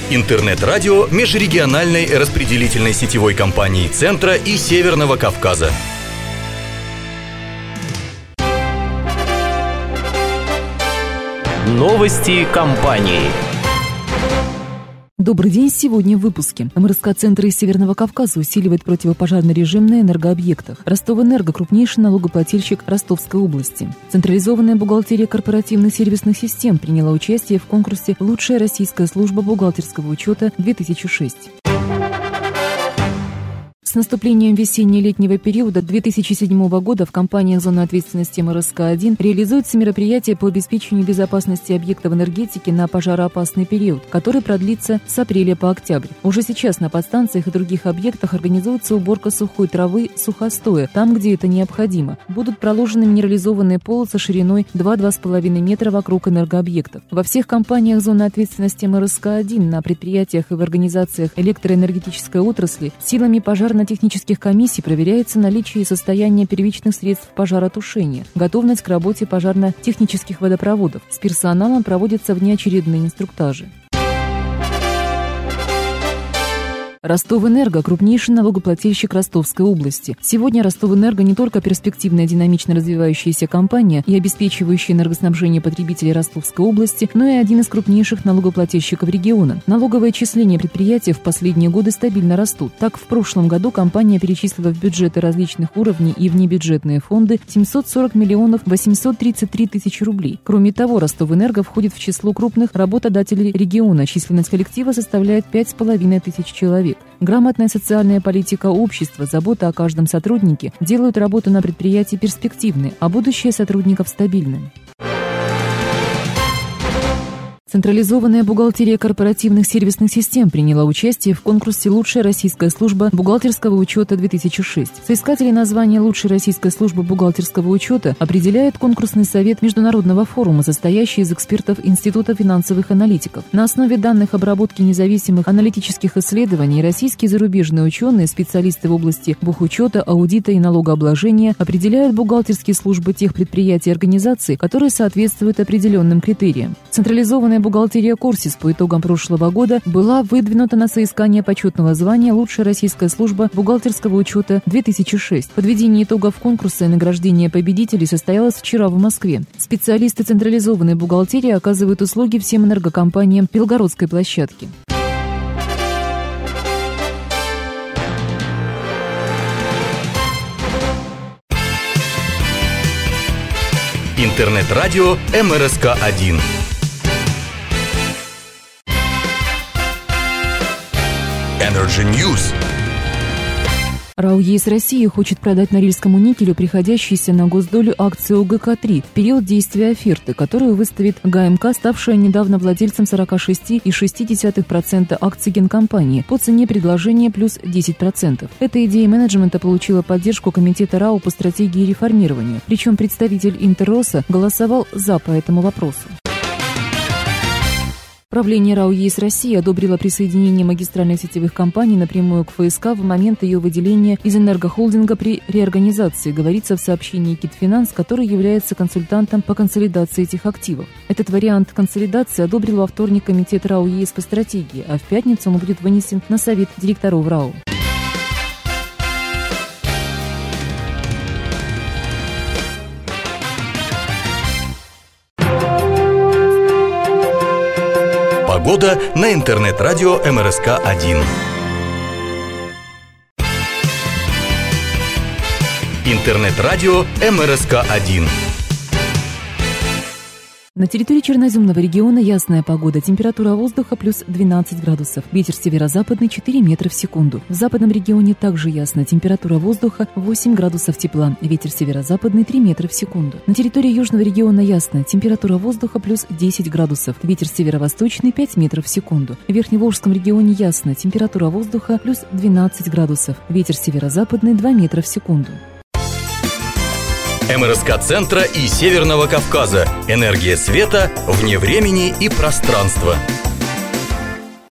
Интернет-радио межрегиональной распределительной сетевой компании Центра и Северного Кавказа. Новости компании. Добрый день. Сегодня в выпуске. МРСК-центр из Северного Кавказа усиливает противопожарный режим на энергообъектах. Ростовэнерго – крупнейший налогоплательщик Ростовской области. Централизованная бухгалтерия корпоративных сервисных систем приняла участие в конкурсе «Лучшая российская служба бухгалтерского учета-2006». С наступлением весенне-летнего периода 2007 года в компаниях зоны ответственности МРСК-1 реализуются мероприятия по обеспечению безопасности объектов энергетики на пожароопасный период, который продлится с апреля по октябрь. Уже сейчас на подстанциях и других объектах организуется уборка сухой травы сухостоя, там, где это необходимо. Будут проложены минерализованные полосы шириной 2-2,5 метра вокруг энергообъектов. Во всех компаниях зоны ответственности МРСК-1 на предприятиях и в организациях электроэнергетической отрасли силами пожарно-технических комиссий проверяется наличие и состояние первичных средств пожаротушения, готовность к работе пожарно-технических водопроводов. С персоналом проводятся внеочередные инструктажи. Ростовэнерго – крупнейший налогоплательщик Ростовской области. Сегодня Ростовэнерго не только перспективная динамично развивающаяся компания и обеспечивающая энергоснабжение потребителей Ростовской области, но и один из крупнейших налогоплательщиков региона. Налоговые отчисления предприятия в последние годы стабильно растут. Так, в прошлом году компания перечислила в бюджеты различных уровней и внебюджетные фонды 740 миллионов 833 тысячи рублей. Кроме того, Ростовэнерго входит в число крупных работодателей региона. Численность коллектива составляет 5500 человек. Грамотная социальная политика общества, забота о каждом сотруднике делают работу на предприятии перспективной, а будущее сотрудников стабильным. Централизованная бухгалтерия корпоративных сервисных систем приняла участие в конкурсе «Лучшая российская служба бухгалтерского учета-2006». Соискатели названия «Лучшая российская служба бухгалтерского учета» определяет конкурсный совет международного форума, состоящий из экспертов Института финансовых аналитиков. На основе данных обработки независимых аналитических исследований российские и зарубежные ученые, специалисты в области бухучета, аудита и налогообложения определяют бухгалтерские службы тех предприятий и организаций, которые соответствуют определенным критериям. Централизованная бухгалтерия Корсис по итогам прошлого года была выдвинута на соискание почетного звания «Лучшая российская служба бухгалтерского учета-2006». Подведение итогов конкурса и награждение победителей состоялось вчера в Москве. Специалисты централизованной бухгалтерии оказывают услуги всем энергокомпаниям Белгородской площадки. Интернет-радио МРСК-1. Energy News. РАО ЕС Россия хочет продать Норильскому никелю приходящиеся на госдолю акции ОГК-3 в период действия оферты, которую выставит ГАМК, ставшая недавно владельцем 46,6% акций генкомпании по цене предложения плюс 10%. Эта идея менеджмента получила поддержку комитета РАО по стратегии реформирования. Причем представитель Интерроса голосовал «за» по этому вопросу. Правление РАО ЕС Россия одобрило присоединение магистральных сетевых компаний напрямую к ФСК в момент ее выделения из энергохолдинга при реорганизации, говорится в сообщении Китфинанс, который является консультантом по консолидации этих активов. Этот вариант консолидации одобрил во вторник комитет РАО ЕС по стратегии, а в пятницу он будет вынесен на совет директоров РАО. Погода на интернет-радио МРСК-1. Интернет-радио МРСК-1. На территории Черноземного региона ясная погода. Температура воздуха плюс 12 градусов. Ветер северо-западный 4 метра в секунду. В западном регионе также ясно. Температура воздуха 8 градусов тепла. Ветер северо-западный 3 метра в секунду. На территории южного региона ясно. Температура воздуха плюс 10 градусов. Ветер северо-восточный 5 метров в секунду. В Верхневолжском регионе ясно. Температура воздуха плюс 12 градусов. Ветер северо-западный 2 метра в секунду. МРСК-центра и Северного Кавказа. Энергия света вне времени и пространства.